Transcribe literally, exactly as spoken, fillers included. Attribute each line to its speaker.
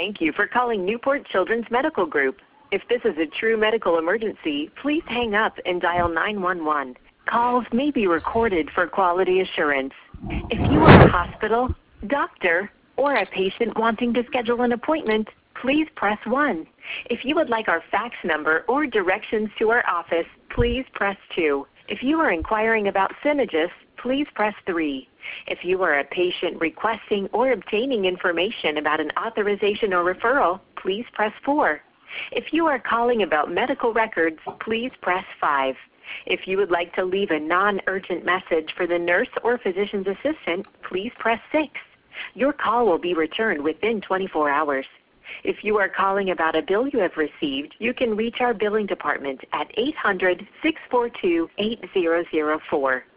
Speaker 1: Thank you for calling Newport Children's Medical Group. If this is a true medical emergency, please hang up and dial nine one one. Calls may be recorded for quality assurance. If you are a hospital, doctor, or a patient wanting to schedule an appointment, please press one. If you would like our fax number or directions to our office, please press two. If you are inquiring about Synagis, please press three. If you are a patient requesting or obtaining information about an authorization or referral, please press four. If you are calling about medical records, please press five. If you would like to leave a non-urgent message for the nurse or physician's assistant, please press six. Your call will be returned within twenty-four hours. If you are calling about a bill you have received, you can reach our billing department at eight hundred, six four two, eight zero zero four.